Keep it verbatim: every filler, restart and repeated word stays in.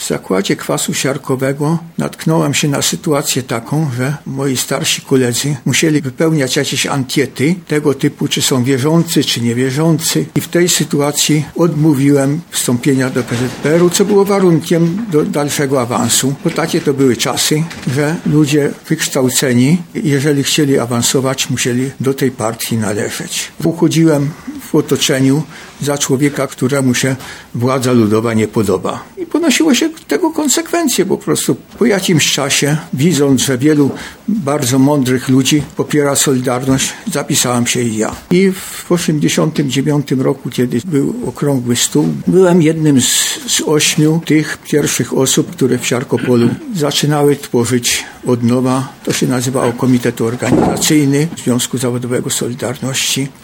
w zakładzie kwasu siarkowego natknąłem się na sytuację taką, że moi starsi koledzy musieli wypełniać jakieś ankiety tego typu, czy są wierzący, czy niewierzący. I w tej sytuacji odmówiłem wstąpienia do P Z P R u, co było warunkiem do dalszego awansu, bo takie to były czasy, że ludzie wykształceni, jeżeli chcieli awansować, musieli do tej partii należeć. Uchodziłem w otoczeniu za człowieka, któremu się władza ludowa nie podoba. I ponosiło się tego konsekwencje. Po prostu po jakimś czasie, widząc, że wielu bardzo mądrych ludzi popiera Solidarność, zapisałem się i ja. I w osiemdziesiątym dziewiątym roku, kiedy był okrągły stół, byłem jednym z, z ośmiu tych pierwszych osób, które w Siarkopolu zaczynały tworzyć od nowa. To się nazywało Komitet Organizacyjny Związku Zawodowego Solidarności.